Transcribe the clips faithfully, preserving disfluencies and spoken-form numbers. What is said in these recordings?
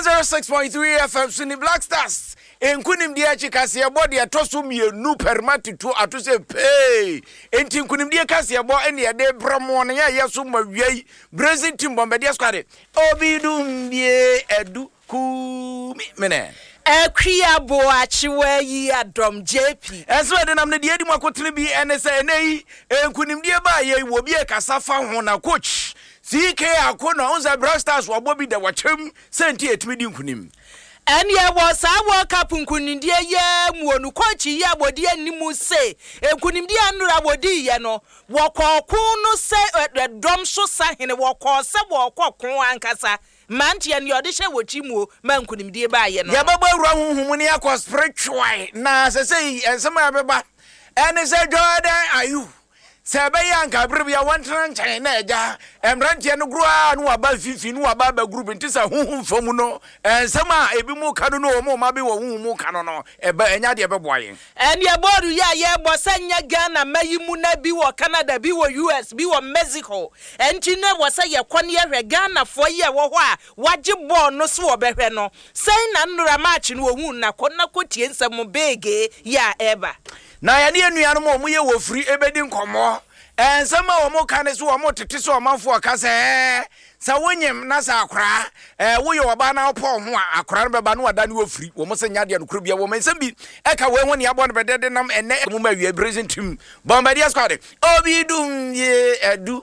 one oh six point three F M Suni Black Stars. Enkunim dia chikasi ya body atosu mienu permati tu atuse pay. Enti enkunim dia kasi ya bo eni ya de bramo na ya yasu mawiei. Brazil team bombe dia squad. Obidum die edu ku mene. Ekria bo achiwe yi adom J P. Eso de nam ne die di makotene bi ene se nei enkunim dia ba ye wo bi e kasa fa ho na coach. C K akona onza Black Stars wo bobi de wachem senti etimi di nkunim. And ye was a World Cup nkunindie ye muonu kochi ya bodi animu se nkunindie anura bodi ye no wokoko no se dom so sahene wokọ se wokọ ankasa manti ya ni odishe wochimu ma nkunindie ba ye no ya baba ru ahunhum ni akọ spiritual na se se ensema ya beba ene se Jordan ayu Sabaya nka bribia wantran chan na eja emrantie no groa no aba fifi no aba ba group ntisa huhum famu no ensema ebi mu kanu no mo ma be wo huhum kanu no eba enya de beboaye ene bodu ya ye bosanya Ghana mayimu na bi wo Canada bi wo U S bi wo Mexico enti ne wo se ye kwone ye hwe Ghana fo ye wo ho a waje ball no so obehwe no sei na nnura match no wo hu na konna kotie nsem bege ya eba na ya ne anuanu mo mo ye wo free ebedi nkomo ensema wo mo kan so wo mo tete so omanfo aka se sa wonyem na sa akora eh wo ye oba na opo ho akora no beba no wada ne wo free wo mo se nya de no kuro bia wo mensem bi e ka we ho ne abo no bedede nam ene mo ma wi Brazil team Bombardier squad obidum ye edu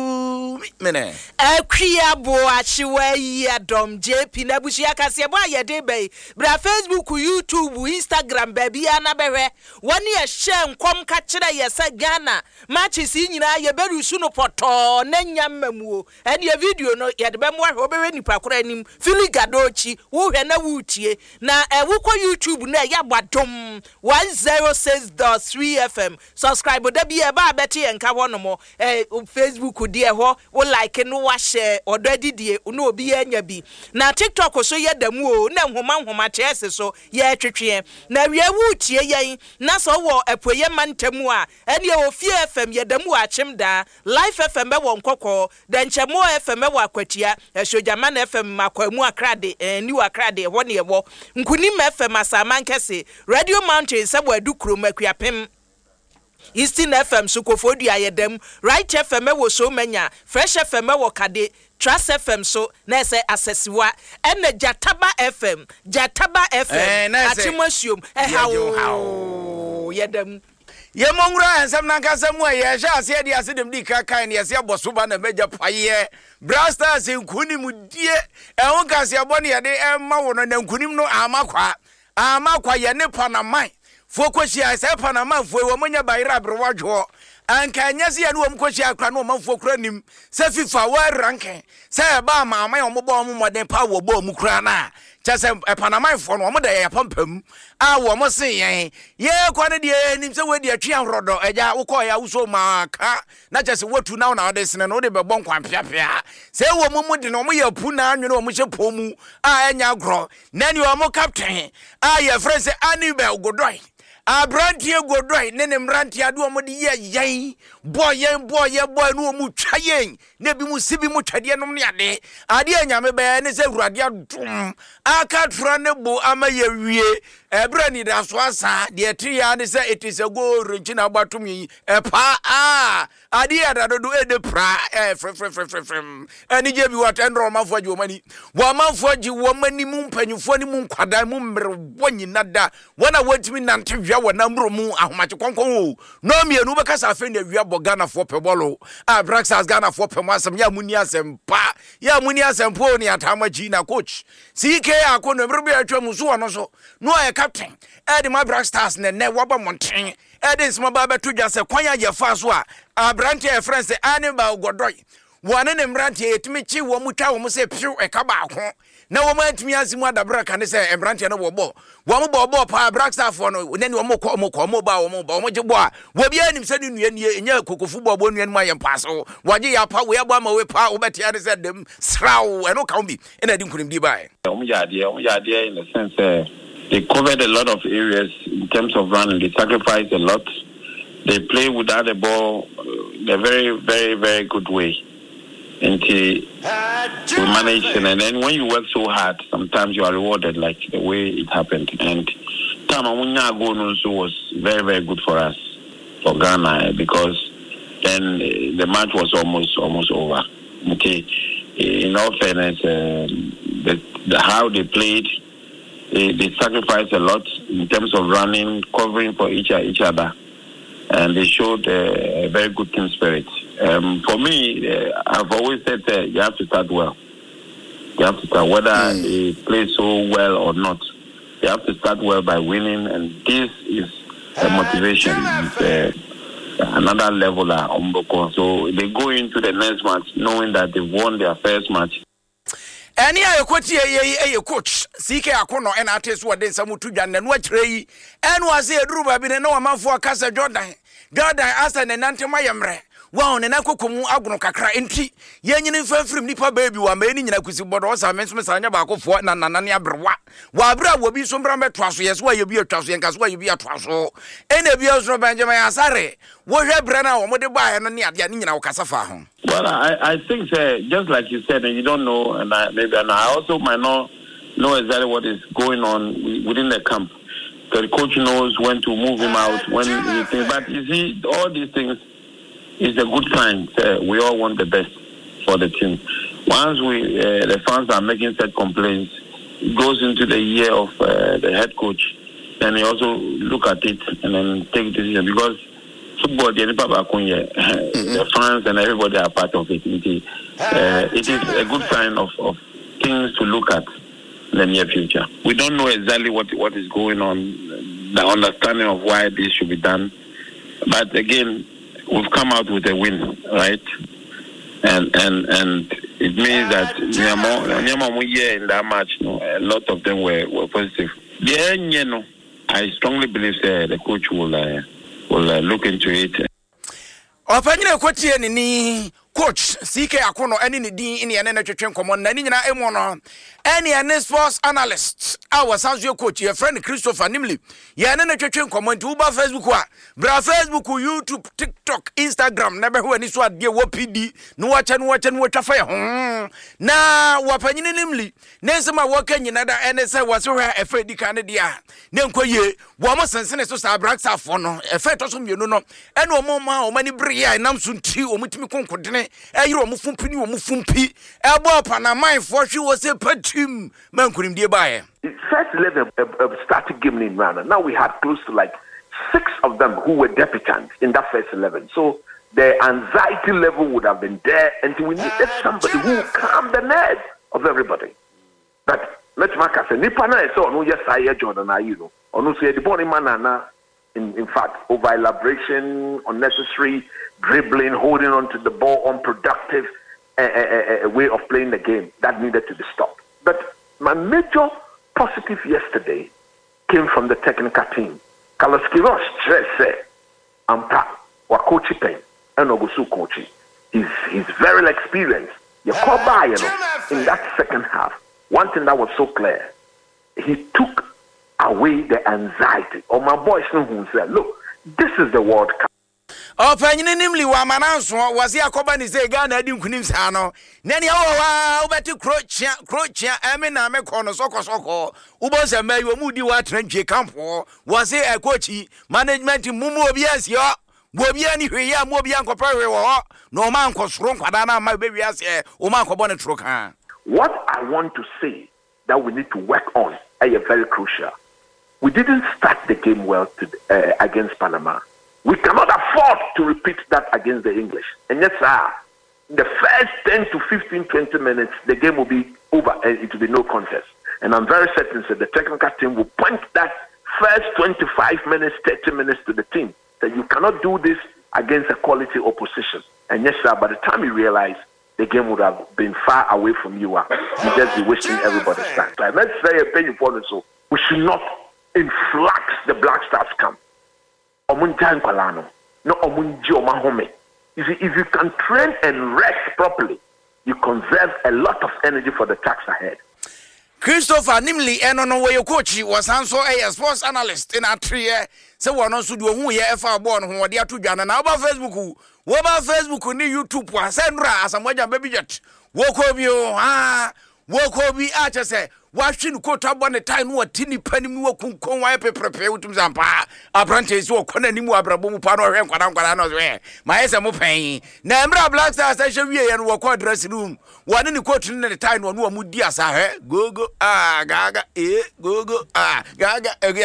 ku mene ekria bo achiwe yi adom J P na bushia kase bo ayede be bra Facebook YouTube Instagram baby ana behwe woni e hye nkom ka kire ye se Ghana matches nyina ye beru su no poto na nyamamuo ene ye video no ye de be mo ahwe obewe nipa kora anim filigadochi wo hwe na wutie na e wo ko YouTube na ya bwadom one oh six point three F M subscribe da bi e ba beti enka wono mo eh Facebook die ho wo like no wa share odadi die no obi anya bi na TikTok so ye damu o na nhoma nhoma chese so ye twetwe na wie wutie yen na so wo epoye mantamu a ene ye ofie F M ye damu a chimda Life F M be wo nkokọ da nchemo F M wo akwatia Eshojama F M makwamu akrade ni akrade ho ne wo nkunim F M asaman kese Radio Mountain sabo adukuro makuapem Eastern F M Sukofodi ayedem Right F M wo so manya Fresh F M wo kade Trust F M so na se asesiwa ene Jataba F M Jataba F M atimosium eh hawo yedem ye mongra ensem na nkasemu ye sha ase de ase dem di kakan ne ase abosoba na meja paye Black Stars nkunim die e won kase abone ye de e ma wo no na nkunim no amakwa amakwa ye ne Panama Fokoshi I say Panama fo wo monya bayira brewadwo anka nyase ya no wo mkoshi akra no manfo kra nim se FIFA wa ranke se ba ma ma yo mo bo mo moden pa wo bo mu kra na chase Panama fo no mo da ya pampam a wo mo se yen ye kwa ne de nim se we de atwe ahrodo eja wo ko ya wuso maka na chase watu na na de sene no de be bon kwan piapia se wo mo mu de no mo ya pu na anwene wo mo hye pomu a enya agro na ni wo mo captain a ye friend se Anibel Godoi Abrantie Godoi nene mrantie adu omode ye yan boy yan boy ye boy no mu twa yen na bi mu sibi mu twade nom ne ade ade anyame be ne se urade adum aka tra ne bo ama ye wie ebra ni da so asa de tri ya ne se it is a go renchi na gbatum yi e pa ah ade adado do e de pra e fre fre fre fre ani je bi wat endro mafo ji wo mani wo mafo ji wo mani mu mpanyufo ni mu nkwada mu mbre wonyi nada wona wantimi nante wa na mromu ahomache konkon o no mienu be kasa afa na wia bo Ghana for pebolo ah Black Stars Ghana for pemasem ya muni asem pa ya muni asem po ni atamaji na coach C K akono mrebe atwam so no so no e captain e de my Black Stars ne ne waba monten e de smaba ba betudwa se kwanya je fa so a abrante e friend se Anibel Godoi wane ne mrante etimi chi wo mutwa wo se piu e ka ba ho na wo mantimi asimu adabra kan se embrante no bobo wo mo bobo pa Black Stars for no ne ne wo mo ko mo ko mo ba wo mo ba wo mo jebo a wo bia nim se ne nua ne enya kokofu bobo nua no ayem paso waje ya pa wo ya bo ma we pa wo betia ne se dem sraw e no ka bi e na di nkunim di bai o mo ya de o mo ya de in the sense uh, they covered a lot of areas in terms of running. They sacrificed a lot. They play without the ball uh, in a very very very good way. until we managed, and then when you work so hard, sometimes you are rewarded, like the way it happened. And time also was very, very good for us, for Ghana, because then the match was almost almost over. Okay, in all fairness, uh, the, the how they played, they, they sacrificed a lot in terms of running, covering for each each other, and they showed uh, a very good team spirit. Um, for me, uh, I've always said uh, you have to start well. You have to start, whether mm. they play so well or not. You have to start well by winning, and this is a motivation. It's, uh, another level at Umboko. So they go into the next match knowing that they've won their first match. Any a coach, a coach, Sike Akono, and artist what they Samutu and what Ray, and was a Druba been no amount for Casa Jordan. Jordan asked an Antimayamre. Wow, and Nako Kumu Agno Kakra entry. Yen from Nipa baby, one many in a Kusibodos, I mentioned Sanya Bako for Nanania Brawa. Wabra will be some Brahma Trash, yes, why you be a trash, and cast why you be a trash. And the Bios no Benjamin Asare. What have Brenna or Modeba and Yanina Casafa? Well, I, I think, uh, just like you said, and you don't know, and I, maybe, and I also might not know exactly what is going on within the camp. So the coach knows when to move him out, when he thinks, but you see, all these things is a good sign. Uh, we all want the best for the team. Once we, uh, the fans are making such complaints, it goes into the year of uh, the head coach, then he also look at it and then take decision, because football, the the fans and everybody are part of it. Uh, it is a good sign of, of things to look at in the near future. We don't know exactly what what is going on, the understanding of why this should be done. But again, we've come out with a win, right? And and and it means that in that match, you know, a lot of them were, were positive. Yeah, you know, I strongly believe uh, the coach will uh, will uh, look into it. Opanyina kwati ni coach Sike Akono any ni din in the twetwe nkomo na ni nyina emo no any an sports analyst our sanzo coach your friend Christopher Nimli ye na twetwe nkomo nti uba Facebook a bra Facebook, YouTube, TikTok, Instagram na be ho ani so ade wo P D no wacha no wacha no watwa ho na wapanyine Nimli nensema waka nyina da ene se wase hwa efa di kan dia na nkoye wo mo sensene so sa braxafo no efa to so mienu no ene o mo ma o mani bre ya nam so nti o mutimi konkodene ayiro o mufumpi ni o mufumpi ebo panamai for hwe wo se patim mankunim die baaye. First eleven uh, uh, started game in Rana. Now we had close to like six of them who were debutants in that first eleven. So the anxiety level would have been there, and we needed somebody who would calm the nerves of everybody. But let's make us a nipana so no yes I Jordan are you know or no say the body man in in fact over elaboration, unnecessary dribbling, holding on to the ball, unproductive uh, uh, uh, way of playing the game that needed to be stopped. But my major positive yesterday came from the technical team. Carlos Queiroz said, "Ampa wa coach pen and ogusu coach. He's he's very experienced. You call by you know in that second half. One thing that was so clear, he took away the anxiety. Or my boys know who said, look, this is the World Cup." Opanyine Nimli wa mananso wase akoba ni se Ghana di nkunim sa no nani awowa obeti krochia krochia eme na me kono soko soko ubonse mayi omudi wa tranche campo wase ekochi management mumu obi asio obi ani hweya mu obi ankopa hwe wo no ma nkosoro nkwada na ma bewi ase o ma nkobo ne tro kan. What I want to say that we need to work on is very crucial. We didn't start the game well to, uh, against Panama. We cannot afford to repeat that against the English. And yes, sir, the first ten to fifteen, twenty minutes, the game will be over and it will be no contest. And I'm very certain that the technical team will point that first twenty-five minutes, thirty minutes to the team. That you cannot do this against a quality opposition. And yes, sir, by the time you realize the game would have been far away from you, you just be wasting everybody's time. So let's say a penny for so we should not influx the Black Stars camp. You see, if you can train and rest properly, you conserve a lot of energy for the task ahead. Christopher Nimli eno no we coach was also a sports analyst in Atrie. So one also do who ye efa born who they to Jana na about Facebook. Wo ba Facebook ni YouTube wa sendra asamoja baby jet. Wo ko bi o ah wo ko bi a che se wa hwe ko tabo ne tai no atini panim wo kunkon wa pepepe utum zampa apprentice wo kona nimu abrabo mu pa no hwe nkwada nkwada no hwe ma yesa mo pan na emra Black Stars a hwe wie ye no wo ko dress room wani ni coach ne tai no no mu di asa he gogo ah gaga eh gogo ah gaga eh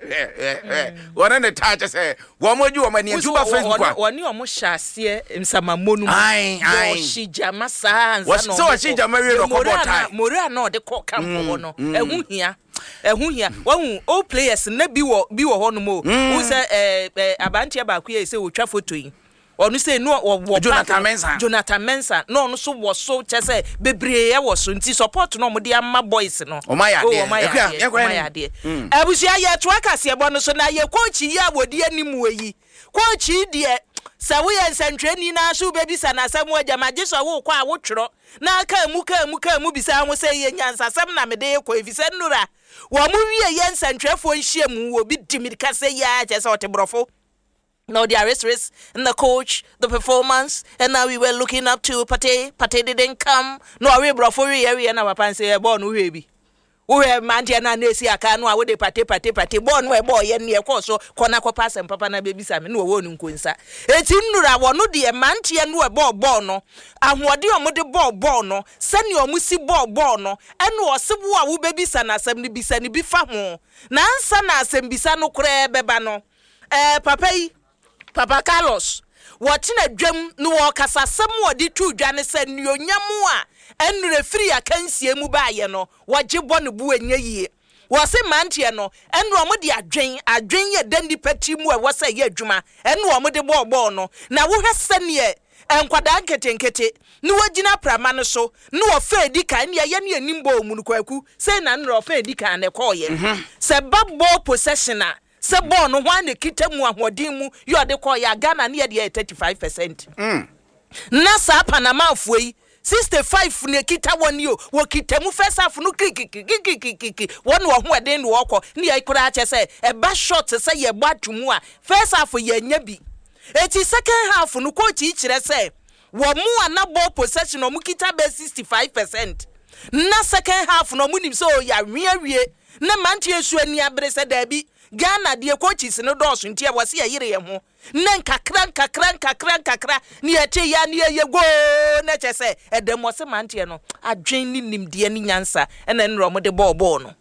eh wani ne tai che se wo moji wo mani tuba Facebook wani o mo hyase msamamonu ai shijama sa ansa no so shijama wie no ko botai mora na de ko kampo no ehu hia ehu hia wahu all players na bi wo bi wo hono mo wo say eh abantia ba ku ye say wo twa photo yi onu say no wo Jonathan Mensah Jonathan Mensah no no so wo so che say bebre ye wo so nti support no mo de amma boys no o ma ya de e kwa ya de abusia ye to akase ebo no so na ye coach yi abodi animu yi coach de sa wo ye nsantweni na so bebi sa na asem agamaje so wo kwa wo tworo na ka mu ka mu ka mu bisa ho se ye nyansa asem na me de ko efise nura wo mu wie ye nsantwefo nhie mu wo bi dimirika se ya je se otebrofo. No, the arrest risk and the coach, the performance, and now we were looking up to Pate. Pate didn't come. No, we brought for you area now. Papa say, "Born who baby, we have Mantiana Nesi Akano. I would Pate Pate Pate born where boy and near course so Konako pass and Papa na baby Sam no one kunsa. It's in Nura one no the Mantian no ball bono. And what do you want the ball bono? Send your musi ball bono. And was Sibu who baby sana assembly be sani be famo. Nansana assembly sano cre bebano. Eh, Papa. Papa Carlos, watching a drum no kasa somewhat di two Janice and your nyamua and refree a cancy mubayano, what you want to boo in your year. Was a mantiano, and Romodia drain, a drain ye dandy petimu was a year juma, and Romode ball bono. Now who has sent ye, and quadanket and kete, no wajina pramanoso, no affair dika and yani nimbo munukwaku, say none of fair dika and a coy. Say bab ball possessioner. Se born one the kitemu ahodimu you are the call ya Ghana near the thirty-five percent. Mm. Nasa Panama fwe sixty-five ne kita one you wo kitemu first half no kiki kiki kiki one wo ho den wo kọ ne ya kura che say e ba short say ye batumu a first half ye nya bi eti second half no coach kire say wo mu ana ball possession no mu kita be sixty-five percent na second half no mu nim so ya wie na mantie su ani abre say da bi Ghana de coaches no dos ntia wase ya yire ye ho na nkakra nkakra nkakra nkakra ne ete ya ne ye go na chese edem wase mantie no adwen ni nimde ni nyansa ena nro mo de ball ball no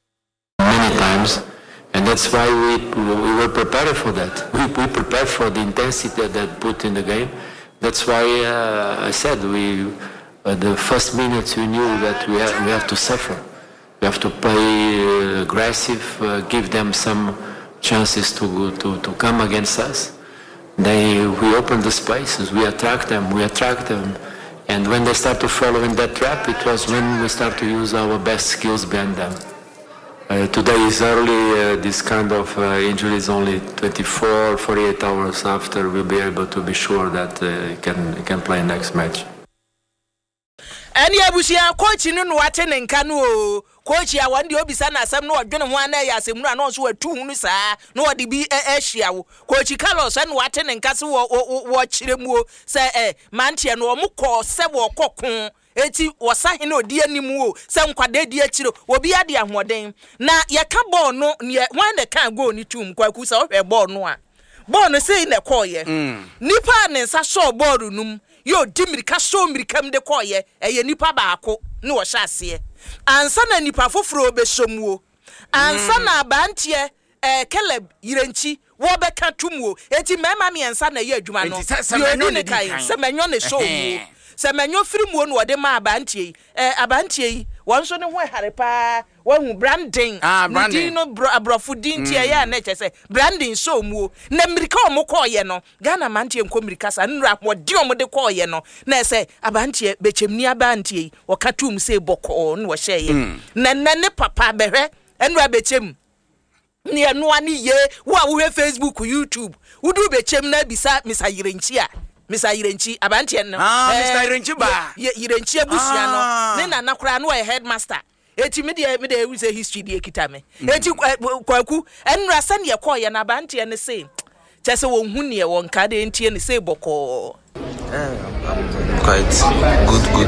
many times, and that's why we we were prepared for that. We we prepared for the intensity that that put in the game. That's why uh, I said we uh, the first minutes we knew that we have, we have to suffer. We have to play uh, aggressive, uh, give them some chances to, to, to come against us. They, we open the spaces, we attract them, we attract them. And when they start to follow in that trap, it was when we start to use our best skills behind them. Uh, today is early, uh, this kind of uh, injury is only twenty-four, forty-eight hours after we'll be able to be sure that uh, he can, he can play next match. Any abusia coach no no ate ne nka no coach ya wande obisa na asem no odwene ho ana ya asem no so atu hunu saa no ode bi ehia wo coach Carlos no ate ne nka se wo wo kiremuo se eh mantie no omko se wo kokon eti wosahe na odi animu o se nkwada di akiro obi ade ahoden na ye ka ball no ne wan de kan go ni tum kwaku se wo hwe ball no a ball no sei ne koye nipa ne nsa so ball num yo dimirika so mirikam de koye eye nipa baako ne wo hyase ansa na nipa foforo be somuo ansa na abantie eh Caleb Yirenchi wo be ka tumuo eti mema me ansa na ye adwuma no yo ni kai se menyo ne so muo se menyo firi muo no de ma abantie eh abantie won so ne ho harepa wahu branding ah branding no abrofo din tie ya na che se branding so muo na mirika o mo koye no Ghana mantie nko mirika sa nura wodi o mo de koye no na se abantie bechemni abantie wo katum se boko no wo hyeye na na ne papa behwe enura bechem ni enu ani ye wo a wo Facebook YouTube wudu bechem na bisa Mister Yirenchi a Mister Yirenchi abantie no ah Mister Yirenchi ba Yirenchi abusia no ne na nakura no headmaster eti me de me de we say history de kita me eti kwaku enra se ne call ye na bante ne say chese won hu ne won ka de ntie ne say boko quite good good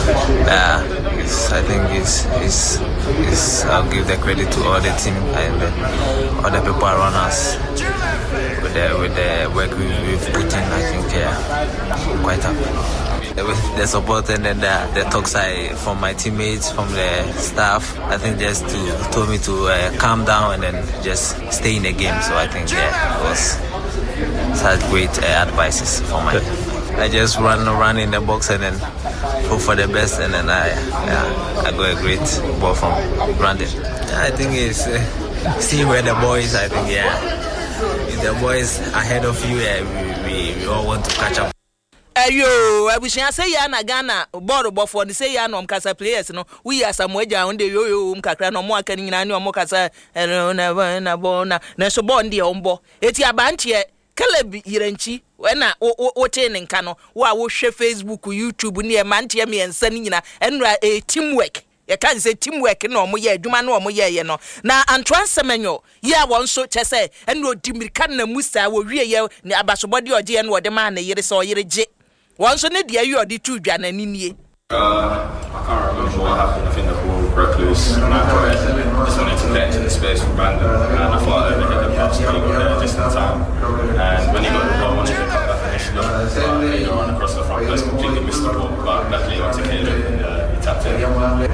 uh, I think it's, it's, it's I'll give the credit to all the team and uh, all the people around us with the, with the work we, we've put in. I think yeah, quite happy with the support and then the, the talks I from my teammates, from the staff. I think just to told me to uh, calm down and then just stay in the game. So I think yeah, it was such great uh, advices for my I just run run in the box and then hope for the best, and then I yeah, I got a great ball from Brandon. I think it's uh, see where the ball is. I think yeah, if the ball is ahead of you, yeah, we, we, we all want to catch up. Ayo, abushia say ya na Ghana ball bofo ni say ya no mkasa players no we are samweja onde yo yo mkakra no mo aka ni nyina ni o mokasa na na na na so ball ndi ombo eti abantie Caleb Yirenchi wena o ten nka no wa wo hwe Facebook YouTube ni e mantie me ensa ni nyina enra e teamwork ye kan say teamwork no mo ye adwuma no mo ye ye no na Antoine Semenyo ye won so chese enra odimirika na musa wo wie ye ni abasobode oje ye no ode ma na yire so yire je won so ne dia yi ode tu dwa na ninie. Uh, I can't remember what happened. I think the ball broke loose and I just wanted to get into the space for Brandon, and I thought I overhit the pass, but he got there just in time. And when he got the ball, I wanted to cut back initially, but he got run across the front post, completely missed the ball, but luckily he went to Caleb and uh, he tapped it.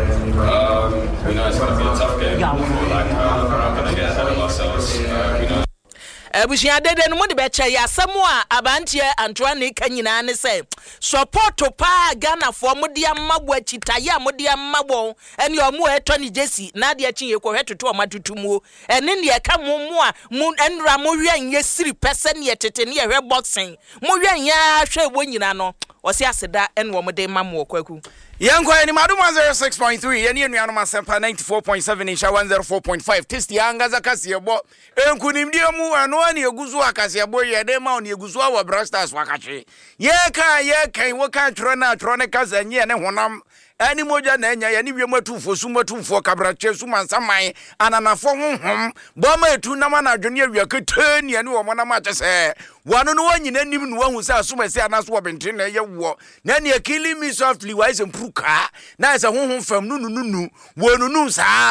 Um, we know it's going to be a tough game. I feel like uh, we're not going to get ahead of ourselves. Uh, we know Abushia dede no mo de beche ya asemu a abantie Antoine kanyina ne se support pa Ghana for mo de amabo achitaye mo de amabo ene o mo eto ni jesi na de achi ye kwohwe toto o matutumu ene ne ye ka mo mo a mo enra mo hwe anye siri pese ne tete ne hwe boxing mo hwe anya hwe bo nyina no o se aseda ene wo mo de mamo kwaku Yankwa ni maduma zero six point three yani enu anu masempa ninety-four point seven insha one oh four point five testi angaza kasi yebo enkunimdie mu anu ani eguzu akasi yebo yede ma oni eguzu wa Brasters wakachi yeka yeka woka trona trona kaza nye ne honam ani moja na enya yani wiem atufo suma tufo kabrache suma nsaman ananafo honhom boma etu na ma adwene awia ketani ani wo mona ma chese wano no wanyina nim no wahu sa suma se anaso wo benten na ye wo na ne kill me softly wise mpruka na se honhom fam nunu nunu wonu nu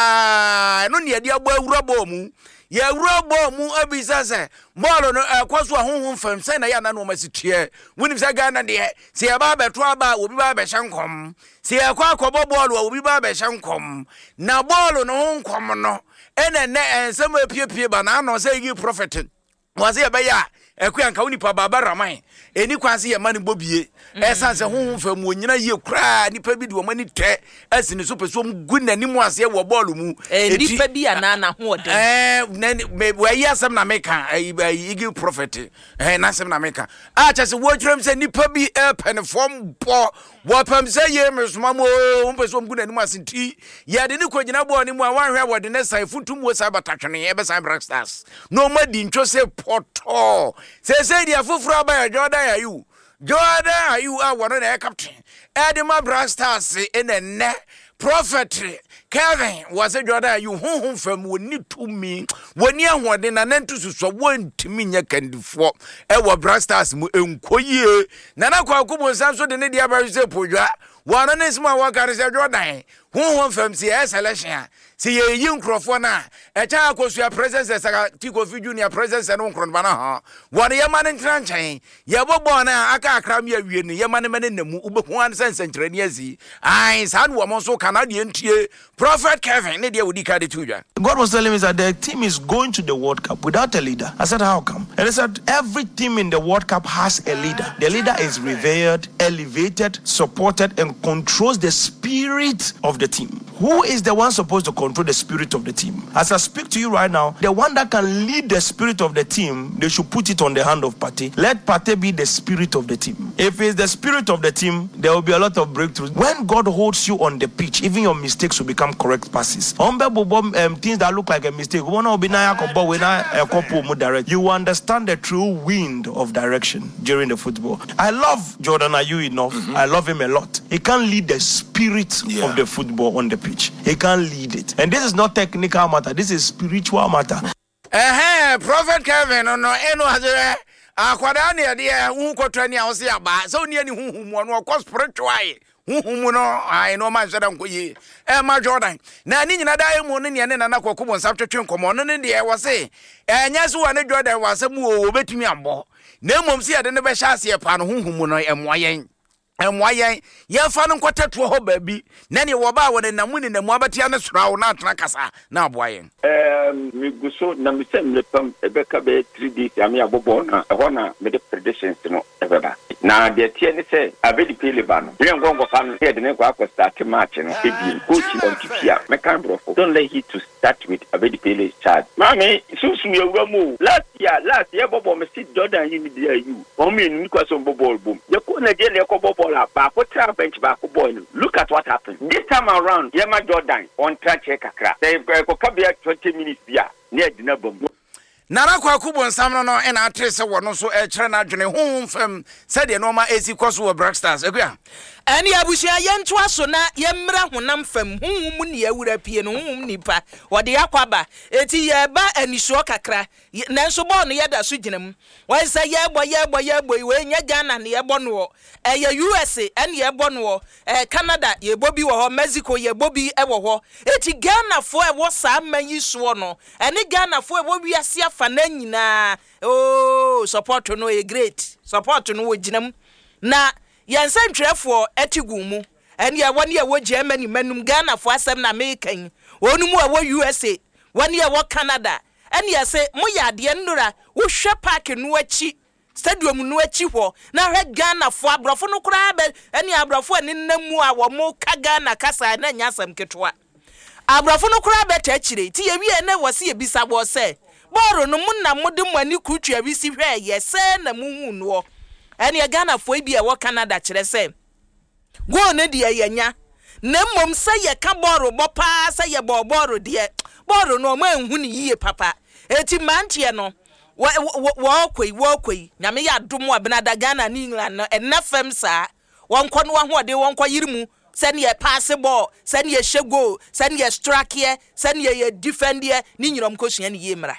sa no ne dia gba awura bo mu ya awura bo mu abisa se molo no akwaso honhom fam se na ya na no masitie woni se Ghana de se ya ba beto aba obi ba be hyankom se ya kwa akobo ball obi ba be hyankom na ball no honkom no ene ne ensem apiepie ba na no se yi prophet was ya ba ya ekwa nka woni pa baba raman eni kwanse ye mane bobie esanse honhom fam onyina ye kra nipa bi de omani tɛ asini so peso gu nani mu ase wo ball mu nipa bi anana ho de eh me we yasem na meka igi prophet eh na sem na meka a chase wo twrem se nipa bi e pen form bo wo pam se ye mesoma mo peso gu nani mu ase ti ye de ni kogina bo ni mu a wanhwe wo de ne sai futum wo sai batatwene e be sai Brasters no ma di ntwo se poto se se dia fufura ba ya Jordan ya you Jordan are you are one of the captain Edema Brasters in a ne prophet Kevin was a Jordan you home from when need to me when you want in an entus so one to me ya can do for ewa Brasters mu enkoye nana kwa kubo sanso de ne dia ba se poja one is my worker is a Jordan home from C S election see ye yin crofo na e cha akosua presence saka tiko fi junior presence no nkron bana ha one ye man ntranchen ye bobo na aka akram ye wie ni ye man mane namu ubehu an sensentre ni azi ai san wo mo so Canadian tie prophet Kevin ne dia wodi ka de tuja. God was telling me that the team is going to the World Cup without a leader. I said, how come? And he said, every team in the World Cup has a leader. The leader is revered, elevated, supported, and controls the spirit of the team. Who is the one supposed to control the spirit of the team? As I speak to you right now, the one that can lead the spirit of the team, they should put it on the hand of Partey. Let Partey be the spirit of the team. If it's the spirit of the team, there will be a lot of breakthroughs. When God holds you on the pitch, even your mistakes will become correct passes. Um, things that look like a mistake, you understand the true wind of direction during the football. I love Jordan Ayew enough. Mm-hmm. I love him a lot. He can lead the spirit yeah. of the football. football on the pitch. He can't lead it. And this is not technical matter. This is spiritual matter. Eh, Prophet Kevin, no, no, no, akwada ne de hu kwotwa ne awose aba so ne ni huhum no ko spiritual huhum no ai no man sheda nkoyi e ma Jordan na ni nyina da mu ne ne na nakoko bon saptwetwe nkomo no ne de e wose enya so wa ne Jordan wasemu o betumi ambo na mom si ade ne be hya ase pa no huhum no emoyen emoyen ye fa no kwatatuo ho baabi na ne wo ba wona namu ne namu abatia ne srawo na atena kasa na aboyen um me guso na me sem le pam ebeka be three days am ya bobo na e ho na me de predictions no ebeba na de tie ne se abedi pele ba no re ngongo fa no de ne kwa kwa start match no ebi coach on tipia me kan brofo don't let he to start with abedi pele charge mami susu ye wuramu last year last year bobo me sit Jordan yi mi dey you o me ni kwa so bobo bom ye ko na je le ko bobo la ba ko tra bench ba ko boy look at what happened this time around Yema Jordan on track kakra they ko kabia twenty minutes bia ne adina bom Nara kwa kubo nsam no no ena atrese wo no so e kire na adwene hon fam se de no ma esi koso wo Blackstars ekua ani abusia yentu aso na yemra honam fam honhum ne awura pie no honhum nipa wode yakwaba eti ye ba anisuo kakra nanso bo no yeda so ginam wan say ye bo ye bo ye bo we nya Ghana ne ye bo no e ye U S A ene ye bo no e Canada ye bo bi wo ho Mexico ye bo bi e wo ho eti Ghana fo e wo sa manyi so no ene Ghana fo e bo bi ase afa na nyina oh support no e great support no wo ginam na yansan twerefo etigumu ene ya woni ya wo Germany manum Ghana fo asem na American wonu mu a wo U S A woni ya wo Canada ene ya se mo ya de ndura wo hwe park no achi stadium no achi ho na hwe Ghana fo abrofo no kura be ene abrofo ani namu a wo mo ka Ghana kasa na nya asem ketwa abrofo no kura be ta chire ti ye wie na wo se ebisa bo se boro no mu na mode mu ani kutwa bi si hwe ye se na mu hu no ene Ghana fo bi e wo Canada kire se go ne de yenya na mom se ye ka boro bo pa se ye bo boro de boro no ma hu ni yiye papa eti mantie no wo wo kwei wo kwei nyame ya dom abinada Ghana ni England no enafem sa wonko no ho de wonko yirimu se ne ye pass ball se ne ye shego se ne ye strike ye se ne ye defend ye ni nyirom ko sua ne ye mra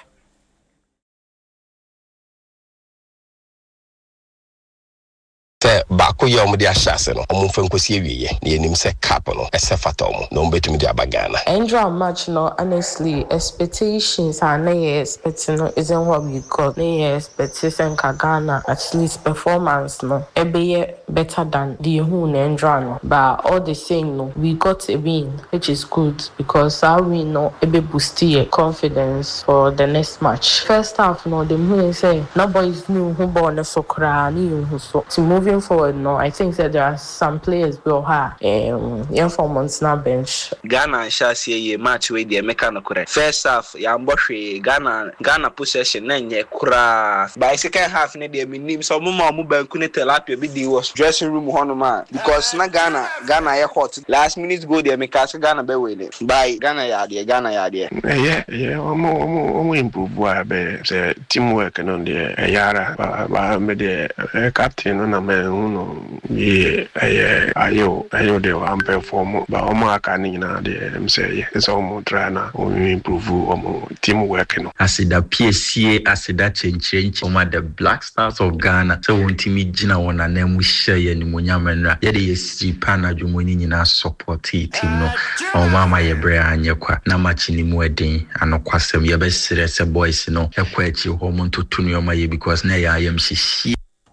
te bako ye omo de ahyase no omo mfa nkosi awiye na yenim se cap no esefata omo no mbetumi de abagana Andrew match no honestly expectations are na ye expecting no isn't what we got na ye expectation ka Ghana at least performance no ebe better than the who na Andrew no but all the same no we got a win which is good because our win no ebe boost your confidence for the next match first half no the who say no boys knew who born so kra ni who so to moving forward no I think that there are some players will have um young formants na bench Ghana shasi ye match we the mechanical correct first half ya mbotwe Ghana Ghana possession na nye kura by second half ne de minim so mo mo banku ne telapia bi di was dressing room hono man because na Ghana Ghana ya hot last minute go the mechanical Ghana be wele by Ghana ya de Ghana ya de yeah yeah omo omo omo improve wa be say teamwork no de yara ba me de captain no na me uno ye aye ayo ayo de am perform ba omo aka ni na de em say so omo try na o improve omo teamwork no asida P S C asida chenchenche omo the Black Stars of Ghana so won timi gina wona na mu hye ni monyamenra ye de yesi pana dwumoni nyina support team no omo ama ye bre anye kwa na match ni mu eden anokwasem ye be sere se boys no ekwa achi ho mo ntotunu yoma ye because na ya yam hye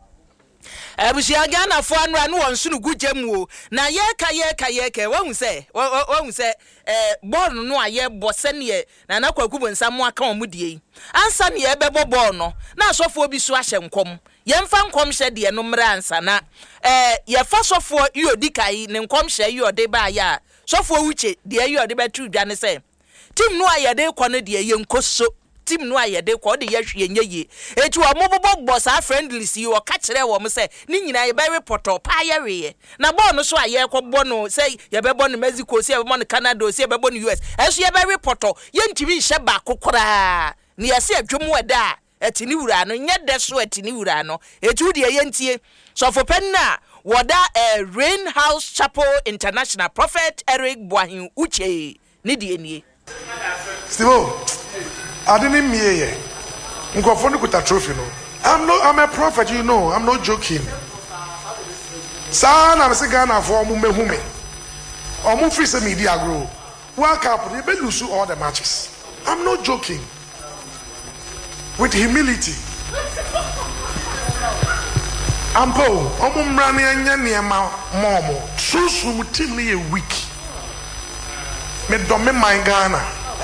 Ebusia Ghana fo anwa no wonsunu gugem wo na ye ka ye ka ye ka won se won se eh ball no aye bose ne na na kwakubo nsam aka omudie ansa ne ye bebo ball no na asofo bi so ahye nkom ye mfa nkom hye de no mra ansa na eh ye fa sofo yodi kai ne nkom hye yodi ba ya sofo wuche de yodi ba tru dwane se team no aye de kɔ no de ye nkoso team no ayede ko de yahwe nyeye eti wo mobobo boss a friendly si wo ka kire wo mo se ni nyina ye be report pa yare na ball no so aye ko bo no say ye be bo no Mexico say ye be bo no Canada say ye be bo no U S eso ye be report ye ntimi hye ba kokora ni ye se adwom weda eti ni wura no nye de so eti ni wura no eti wo de ye ntie so for pen na Wada a Rain House Chapel International Prophet Eric Boahin Uche ni die nie. Stibo, I didn't me here. Nkofo kuta trophy no. I'm not I'm a prophet, you know. I'm not joking. Sa na me se Ghana for omu mehu me. Omu free se media grow. World Cup they be lose all the matches. I'm not joking. With humility. Ampo, omu mrani anya niema momo. Susu mu team ni a week. Me do me my Ghana.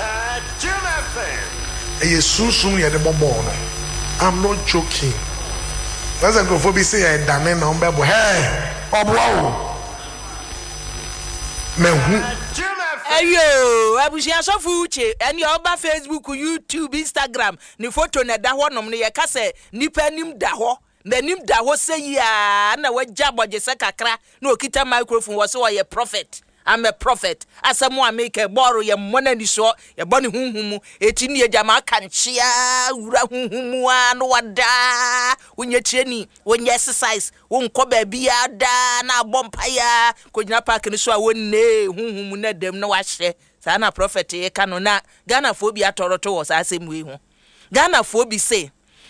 Eye susu ye de bobo no. I'm not joking. Let's go for be say I dane na ombebo. Hey, obo. Me hu. Ayo, abusia so fuche, eni oba Facebook, YouTube, Instagram, ni photo na da ho nom ne ye ka se nipa nim da ho. Na nim da ho se ya na wagya boje se kakra na okita microphone wo se wo ye prophet. I'm a prophet. Asamo ameke boro ye mona ni so ye boni hunhumu eti ni ejama kanchia wura hunhumu anu wada wonye tieni wonye exercise wonko ba bia da na bompa ya kogina park ni so a wonne hunhumu na dem na wahye sa na prophet ye kano na Ghana fo bi atoroto wo sa asemu hu Ghana fo bi say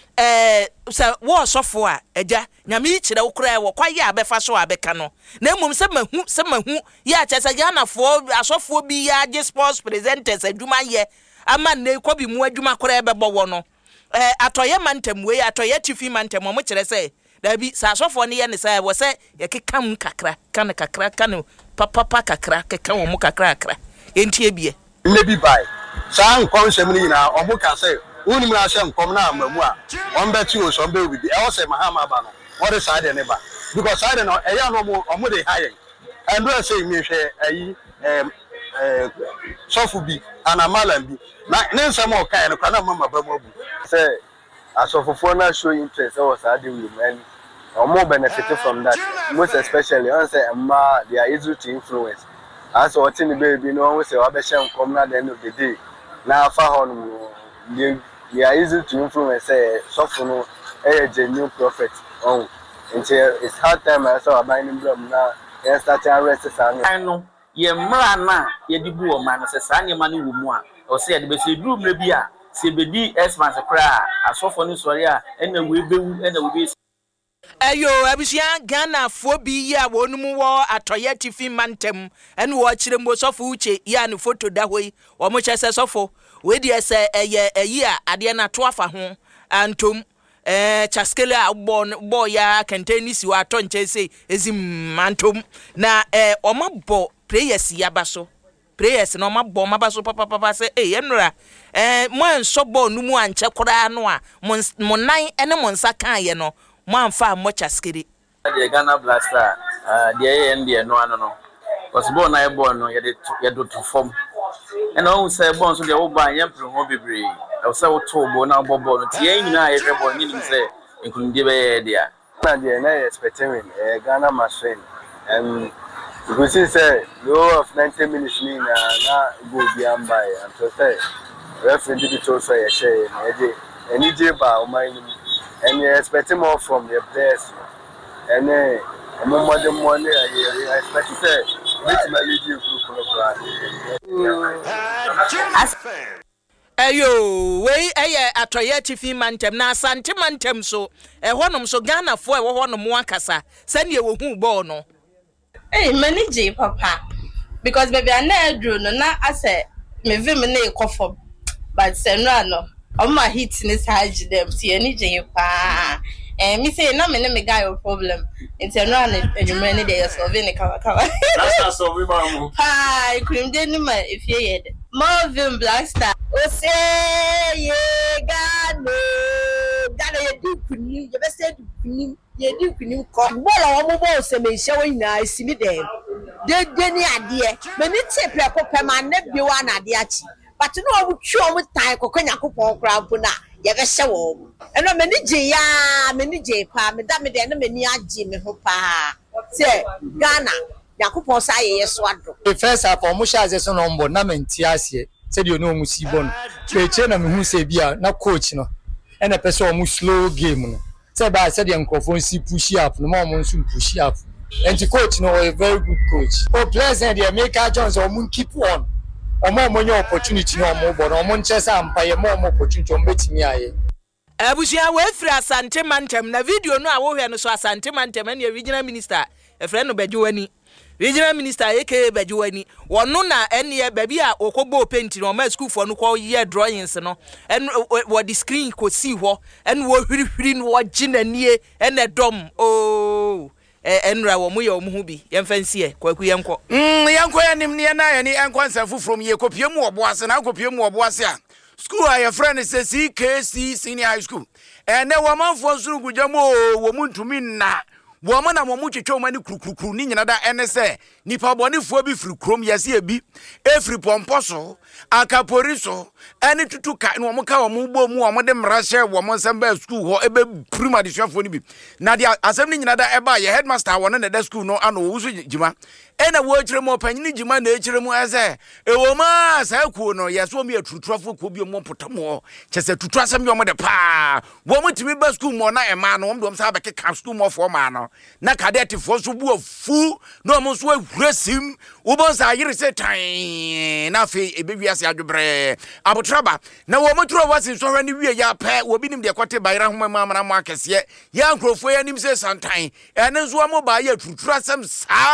eh sa wo sofo a eja nyame kire wo kra wo kwaye abefa so abeka no na mmom se mahu se mahu ya chese Ghana fo asofo bi ya je sports presenters aduma ye ama ne ko bi mu aduma kra ebebo wo no eh atoye mantem we atoye tifi mantem mo kire se da bi sa asofo ne ye ne se wo se ye kekam kakra kan kakra kan papa papa kakra keka wo mu kakra kakra entie bie le bi bai sa nkon sem ni na omo ka se woni mu asem kom na amamu a on beti o so be obi e o se mahama ba no what is side ne ba because side no e ya no mo omo de haye and do say me hwe ayi em eh sofu bi anamalam bi na ne nsem o kai no kwa na mama ba mo bu say asofofo na show interest o side we man omo benefit from that most especially on say ma they are easy to influence as what in the baby no one say wa be shem kom na the end of the day na fa hon they they are easy to influence say suffer no a genuine prophet oh until it's hard time I saw about him now and start to arrest san I know ye mra na ye dibu o man say san ye man wo mu a o say de be say drum na bi a say be di expense kra asofo ni sori a na we bewu na we be Ayo abusia Ghana fo bi ya wonum wo atoye tifi mantem ene wo kire mbo sofo uche ya ne photo da hoi wo mo chese sofo we die se eye eyi a ade na to afa ho antom eh chaskele agbo bo ya kenteni si wa to nchese ezim antom na eh omabo prayers ya baso prayers no omabo mabaso papa papa se eh enura eh mo enso bo numu anche kora no a mo nan ene mo nsa kan ye no manfa mo chaskere the Ghana Blaster uh the end the no ano no was born na born no ye ye do to form and I say born so the oba yam pro ho bebre I say what to bo na bobo no tie nyina ye born ni say including the be there na the na expecting eh Ghana machine and you see say low of ninety minutes ni na na go bi am by and so say referee did to say share e dey any dey ba o man and you expect more from the players and eh mo mo de mo ne I expect say which my lead group ayo we eye atoye tifi mantem na asante mantem so e honom so Ghana fo e wo honom akasa sane e wo hu ball no eh manage papa because baby I na draw no na ase me vim na e kofo but senra no Oma hit ni saji dem si eni je pa eh mi say na me na me guy problem nti no an edwumre ni dey solve ni kawa kawa that's solve ma mu hi cream dey ni ma efie yede Marvin Blackstar o say ye gano gano ye di kuni ye be say di kuni ye di kuni ko bola wo mo bo se me hye wo nyina asimi dem de de ni ade me ni tepe ko pe ma na bi wa na ade achi but no we twa mu tan kokonya kopon kra bu na ye be hye wo eno me ni je ya me ni je pa me da me de no me ni agi me ho pa se Ghana yakopon sa ye so ado the first half o mo sha ze so no mbo na menti ase se de no mu si bon pe che na me hu se bia na coach no ena pese o mu slow game no se ba se de nkofon si push up no mo mo nso push up And the coach, you know, a very good coach. Oh, pleasant, they make our Jones or moon keep on. Or more money opportunity, no more, but or Manchester and pay more opportunity on betting me. Abusia we free Asante Mantem na video no awo hwe no so Asante Mantem na regional minister e friend no Bejuwani regional minister aka Bejuwani wono na ene baby a okobo paint no ma school for no ko ye drawings no en wo the screen ko see ho en wo hwirihwiri no wo ginanie ene dom oh enra wo mu ye wo hu bi ye mfansi e kwaku ye nko mm ye nko ya nim ne na ye ni enkwansa fufrom ye kopie mu oboase na kopie mu oboase a school a your friend says C K C Senior High School. And then woman for Sugujamo, woman to me na. Woman and woman to show money kru ni another N S A. Nipa boni for be free chrome yasi bi. Every pomposo, akaporiso, any to two cat no moka mubo mu amodem rasha woman sembe school or ebe prima disha for ni. Nadia assembly another eba your headmaster one in the school no ano usu jima. And a word more penny jima nature mu as a woman say no yes wo me a true truffle could be more potamo. Just to trust some your mother pa. Woman to me best school more na a man on them have a camp school more for man. Na cadet for so bu fool no almost we race him. Ubons are you say time na fe e baby as adbre. Abutraba na woman throw was in so any we ya pa will be him the quarter by Rahma Mamma Marcus ye. Young Crofo and him say sometime. And then so mo buy to trust some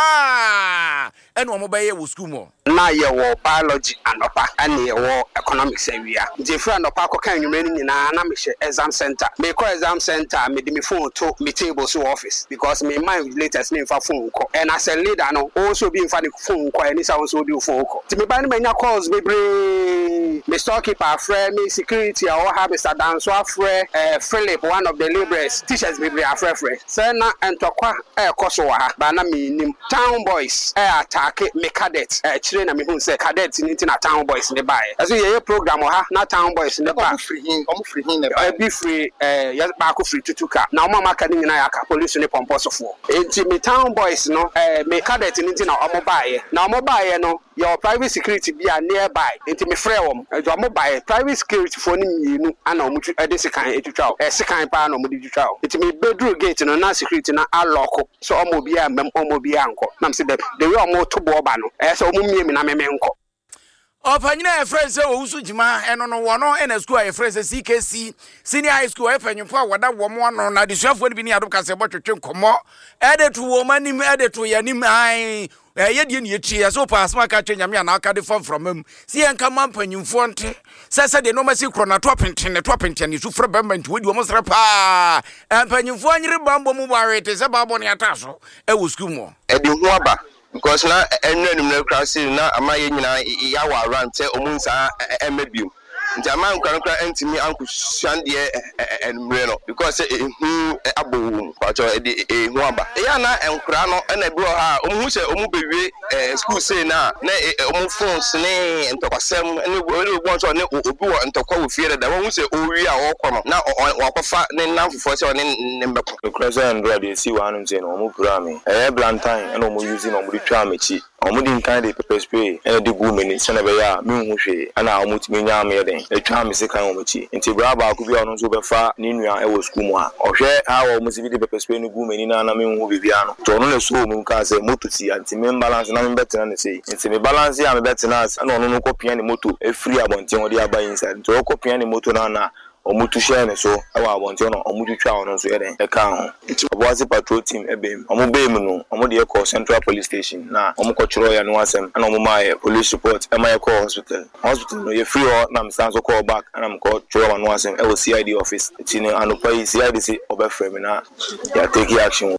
sa. And one mobile was school more. Na ye wo biology and upper and ye wo economics area. The friend of Paco can you mean in an exam center. Me call exam center, me de me phone to me table so office because me mind latest name for phone call. And as a leader no also being funny phone call and it's also do phone call. To me by the calls me bring me storekeeper friend me security or have Mister Danso friend uh Philip one of the laborers teachers me bring a friend friend. Say na entokwa e koso wa ba na me nim town boys e attack me cadet e chire na me hu say cadet ni na town boys ne buy. As we program ha na town boys ne ba free him come free him ne buy be free eh yes ba ko free tutuka na o mama ka ni na ya ka police ne pomposofo enti me town boys no eh me cadet ni na o mo buy na o mo buy no your private security be nearby enti me frɛ wom e mo buy private security for ni mienu ana o mu e de sekan etutwa e sekan pa na o mu di tutwa enti me bedroom gate no na security na allock so o mo bia mem o mo bia anko na me say the way o mo to bo ba no e so o mu mie me na me me nko Opanyina e friend say owusu jima eno no wono ena school e friend say C K C Senior High School e fanyimfo a wada wo mo no na desuafo bi ni ado ka se botwetwe nkomo e de to wo manim e de to yanim ai eh yedie ne yetie so pass ma ka twenya me na aka de from from am si en ka mampanyimfo nte se se de no ma si kro na to penten ne to penten ne su fra bamba nti wodi wo mo sra pa empanyimfo anyire bambo mu barete se babo ne ataso e wo school mo e de hu aba because na enranum na class na amaye nyina ya wa rant omunsa emebiu nti ama nkran kra entimi anku swande enmre no because ehu abowum kwacho e ehu aba ya na enkra no na bi ha omu se omu bewie school say na na omu phones ne ntokwasem ne we bon so ne obi wo ntokwa wo fiere da wo se owi a okọ no na wakofa ne namfofo se ne ne mbeko crazy and ready see one am say no omu pura me eh blantine na omu using omu di twa mechi omu di nkan de pepper spray e de gu meni se na be ya me hu hwe ana omu ti menya me den e twa me se kan omu chi nti bra ba ku bi ono so be fa ni nua e wo school mu ha ohwe ha omu si bi de pepper spray ni gu meni na na me hu bibia no to no le so omu ka se moto ti anti me balance na me betina ne sei nti me balance ya me betina na ono no kopia ni moto e free abonten odi aba inside nti o kopia ni moto na na omutu share ne so awa abonten no omutu twa ono so yeden e ka ho nti oboase patrol team ebem omu be mu no omu de call Central Police Station na omu ko chiro ya no asem na omu ma police report e ma call hospital hospital no ye free or na me stand so call back and am call chiro no asem e wo C I D office ti ne anopai C I D si obeframe na ya take action.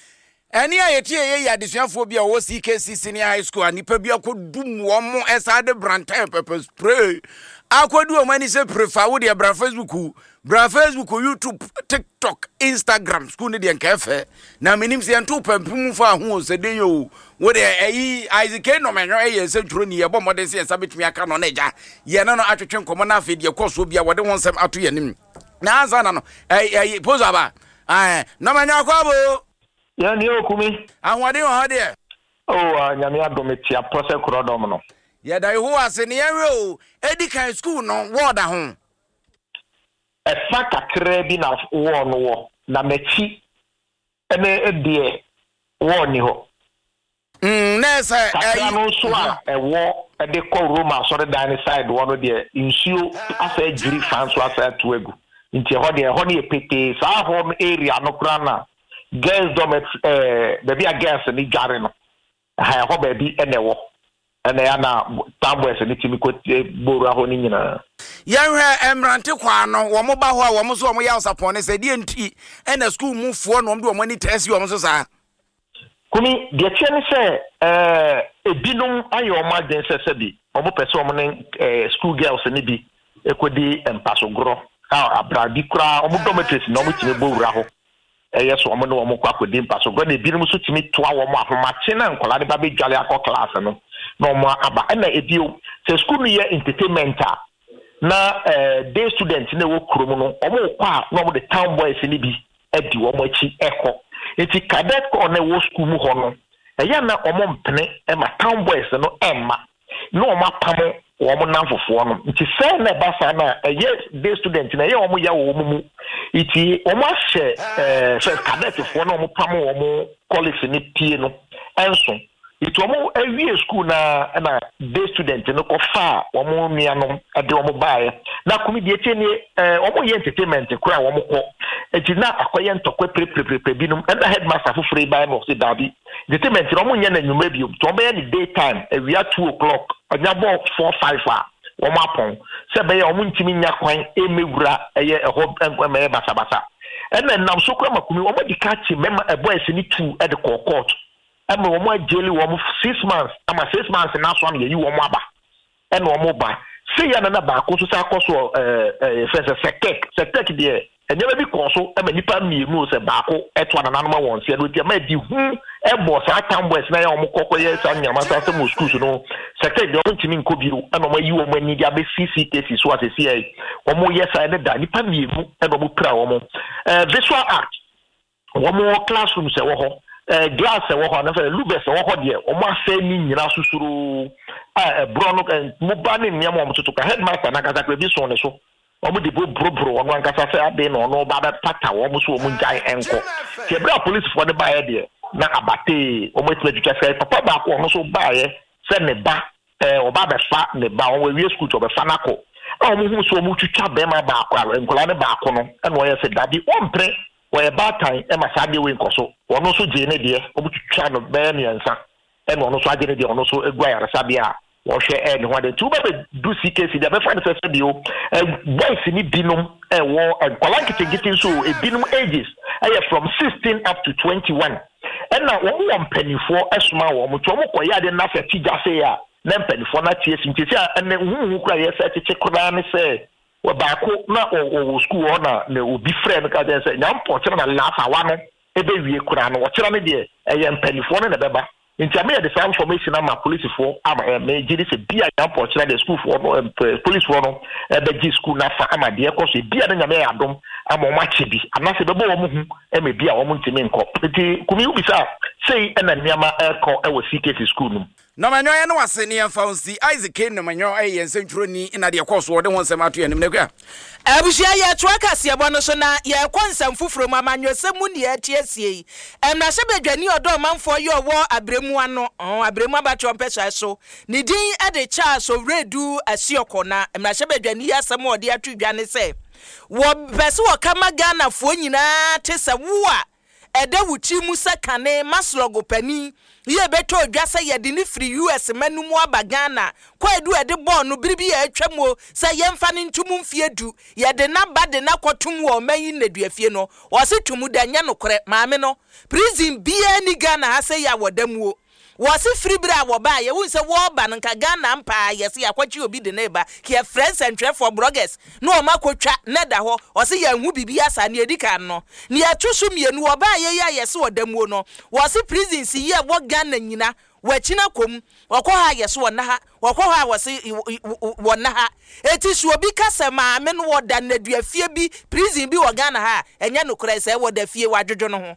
Eni ayetie ye ya desuafo bia wo C K C Senior High School anipa bia kodum wo mo esade brantain pepper spray akodu o mani se prefer wo de bra Facebook bra Facebook YouTube TikTok Instagram school ne de nkafe na menim se ento pampum fa ho se den yo wo de ayi Isaac no menyo eye se twro ni ye bo modern se sabetumi aka no na eja ye na no atwetwe nkomo na afi de koso bia wo de wonsem ato ye nim na azana no ayi pozo aba ah no menyo akwabo ya ni okumi ahwade ho de oh nyame adometi apose krodom no ya dai ho ase ne yewe o edikan school no word ho e fa kakra bi na wo no wo na machi ene edie war ni ho mm na say eh no so a e war e de call Roma so the dine side one there insuo asa jiri fan so asa to egu nti ho de ho ne pete sa ho area no kra na girls dormit eh baby a girls ni jare no ha ho baby ene wo ene ya na tamboys ni timi ko boru aho ni nyina yanhwe emrante kwa no wo mo ba ho a wo mo so mo ya usapone se die nti ene school mu fo no mo ni test wo mo so sa kumi de tiene se eh ebinom ayo ma den se se bi omo pese omo ne eh school girls ni bi ekodi empaso gro ah abradi kura omo dormitories no mo timi bowura ho eh yes omo no omo kwa kodi empaso gro na ebinom so timi toa wo mo ahomache na nkola de ba be dwale akọ class no no mo aba na ebio se school ni entertainment na eh day students na wo krom no omo kwa no mo the town boys ni bi edi wo mo achi eko eti cadet ko na wo school mu ho no eya na omo mpene e ma town boys no emma no omo pamo wo mo nanfofo no nti say na ba sa na eye day student na ye omo ya wo mu iti omo ahye eh first cadet fo na omo pamo wo mo college ni pie no enso iti omo every school na na day student no ko fa wo mo nua no ade wo mo baaye na komedi etie ni eh omo ye entertainment kura wo mo ko eti na akoye ntokwe prepreprepe binum and headmaster for free by mo se dabi entertainment no mo nya na nwuma bi to be any daytime every two o'clock anya bo four five a wo mo apon se be ye omo ntimi nya kwan emewura eye eho enkweme basa basa ena nam so kwa makumi wo mo dikachi mema eboys ni two e de court ema wo mo ajeli wo mo six months ama six months na so am ye yi wo mo aba ena wo mo ba se ya na na ba ko so sa ko so eh eh first sectek sectek de enye bi ko so e ma nipa mienu se ba ko eto na nanoma won se no ti ma di hu e bo sa tam boys na ya wo kokko ye sa nyama sa se mo school no sectek de o ntimi nko biru e no ma yi wo ma ni dia be C C K C so as C I wo mo ye sa ne da nipa mienu e no mo pra wo mo eh visual art wo mo classroom se wo ho eh glass se wo ho na fe lube se wo ho de wo mo afa ni nyina susuru ah brono mo ba ni nyama mo tutuka headmaster na kasa bi so ne so omo de bro bro ono ankasa se ade no no ba da pata wo mo so omo njai enko ke bra police for the buy de na abate omo twa duka se papa ba ko ono so buy se ne ba eh oba be fa ne ba won we school to be fa nako omo hu so omo twitwa be ma ba ko enkola ne ba ko no e no ye se dadi ompre wo e ba tan e ma sa de we nkoso ono so je ne de omo twitwa no be ne nsa e no ono so age ne de ono so egua ya sabia wo hwe e ne ho de tu be do C K C de be fa ne se de o boys ni binom e wo enkola kitigiti so e binom ages e from sixteen up to twenty-one and na wo wo mpanifo esuma wo mo to mo koya de na fa tija se ya na mpanifo na tie sim tie ene hu kura ye se tete kura ne se wo ba ko na o school o na na obi friend ka de se nyam po na lafa wa no e be wie kura no wo kira ne de e ye mpanifo ne beba nti ame de some information ama police for ama me gidi se bia nyam po kira de school for no police for no e be gi school na fa ama de ko so bia na nyame ya dom ama mo ache bi anase bebo wo mu hu e me bia wo mu ntimi nko nti kumi ubisa sei ena niama eko e wo C K C school no no manyo ye no wase ne yemfa unsi Isaac no manyo e ye nsentwroni ina de koso wo de ho nsem ato yanim nekwa abushia ye toa kase ebo no so na ye konsam fufuro ma manyo semu ne atiesie em na sebedwani odo manfo ye owo abremu ano abremu abacho mpesa so ne din e de cha so redu asioko na em na sebedwani asem ode atudwane se wo bese wo kama Ghana fo nyina tese wo a eda wuti mu sekane maslogo pani ye beto dwase ye de ni free U S manumu aba Ghana kwa edu ede ball no biribi ya atwamo se ye mfa ne ntumu mfie du ye de na ba de na kwatum wo mayin na duafie no wo se tumu da nya no kore maame no prison bia ni Ghana ha se ya wodamuo wasi free bra wo ba ye won se wo ba nka Ghana mpa ye se yakwachi obi de neba ke friends and trade for bloggers no o makotwa na da ho o se ya hu bibi asa ne edika no ne atusu mienu wo ba ye ya ye se wodamuo no wasi prison si ye wo Ghana nyina wachina kom wakọ ha ye so na ha wakọ ha wasi wo na ha eti su obi kasa ma me no wo da na duafie bi prison bi wo Ghana ha enya no kura se wo da fie wadwodwo no ho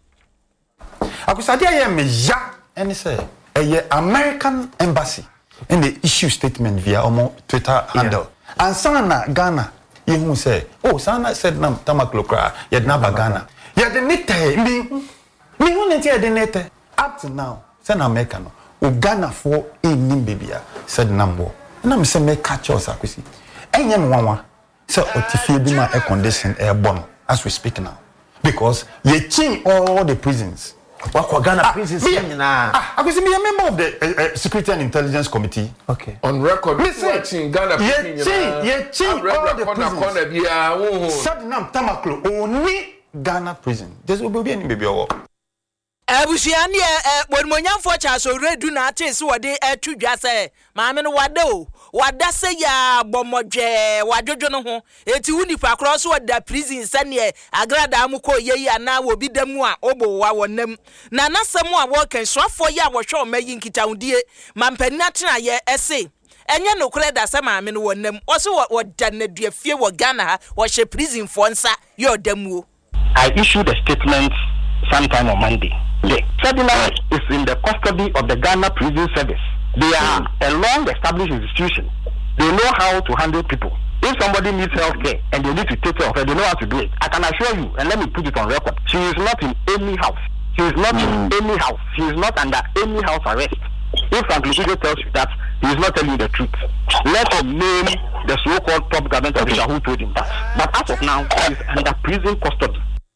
akusade ye me ya eni say a American embassy and they issue statement via omo Twitter handle. Yeah. And sana Ghana, you who say, oh, sana said nam tamaklokra, yet naba Ghana. Yet the nete, me, me who nete the nete. up to now send America no o Ghana for in Bibia said number and I'm saying make catch us akwisi enye nwanwa so otifie bi ma air condition air bon as we speak now because you change all the prisons what Ghana ah, prisons na ah I was me a member of the uh, uh, Security and Intelligence Committee. Okay. On record, watching Ghana prisons. Yeah, yeah, change all the prisons. Yeah, Sad nam tamaklo only Ghana prison. There's will be any baby or. Abusiani eh wonmonyamfo cha so redu na ate se wode atudwa se maame no wade o wada se ya bomodwe wadwodwo no ho eti unipa cross wada prison sane agrada amuko yeyi ana obi damu a obo wa wonam na nasem a wo kan soafo ya wo hwe o mayi nkitaudie mampani atena ye ese enye no kure da se maame no wonam o se wada na duafie wo Ghana ha wo hye prison fo nsa ye odamu. I issued a statement sometime on Monday. The Ferdinand is in the custody of the Ghana Prison Service. They are a long-established institution. They know how to handle people. If somebody needs health care and they need to take care of her, they know how to do it. I can assure you, and let me put it on record, she is not in any house. She is not mm. in any house. She is not under any house arrest. If Franklin Kujo tells you that, he is not telling you the truth. Let him name the so-called top government official who told him that. But as of now, she is under prison custody.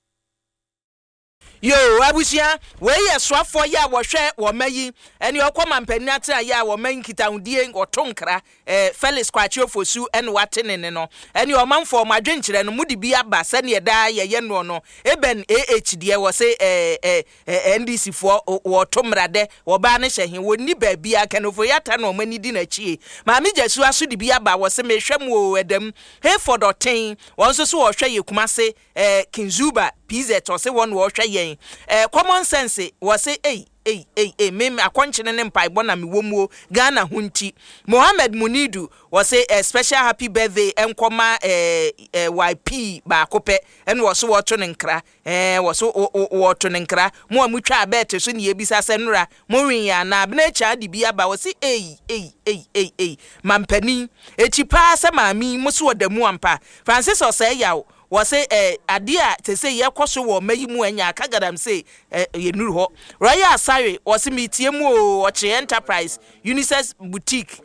Yo abusia we ye soafo ya wo hwe wo mayi ene okoma mpani atra ya wo man kitahudie otonkra eh Felix Kwachiofosu ene watenene no ene o manfo madwenkyere no mudi bi aba sane da ye ye no no eben ah die wo se eh eh N D C fo wo tomrade wo ba ne hyehin wo ni ba bia kanofo yata no mani di na chie ma me jasu aso di bi aba wo se me hwem wo edam he for doten won so so wo hwe ye kumase eh Kinzuba P Z to se won wo hwe yen eh common sense was say eh eh eh eh me akonchene ne mpaibɔ na me womuo Ghana hunti Mohammed Munidu was say a special happy birthday enkoma eh eh Y P ba kope en wo so woto ne nkra eh wo so woto ne nkra mo amutwa abete so ne ebisa senura mo wen ya na abna cha di bia ba wo say eh eh eh eh eh mampani echi pa se maami mo so odamu ampa Francis osay yawo was say eh adia to say ye kwaso wo mayi mu anya kagadam say eh ye nuru ho Royal Asare was me tie mu o che enterprise Unisex boutique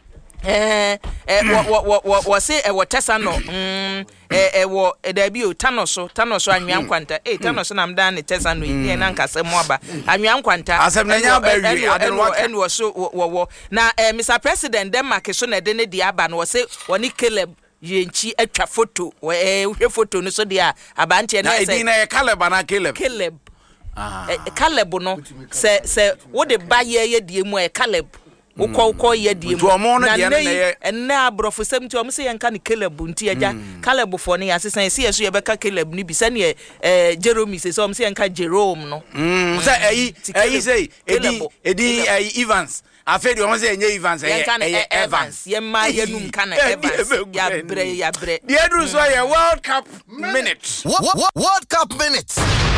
eh eh wo wo wo wo say eh wo tesa no mm eh eh wo da bi o tanoso tanoso anwan kwanta eh tanoso nam dan ne tesa no ye na nkase mu aba anwan kwanta asem na nya ba wi aden wo en wo so wo wo na eh Mister President Denmark so na de ne di aba no wo say woni Caleb yenchi atwa photo we hwe photo no so dia abante na say na edina Caleb na Caleb Caleb ah Caleb no se se wo de ba ye ye die mu e Caleb wo ko ko ye die mu na ne na abrofo sem ti o mse ye nka ne Caleb nti agya Caleb fo ne asesan se yeso ye beka Caleb ni bi se ne eh Jerome se so mse ye nka Jerome no mm se eyi eyi say edi edi Evans afedi o say enye Evans eh Evans ye ma ye num kana Evans ya bre ya bre the edru so ye World Cup minute World Cup minute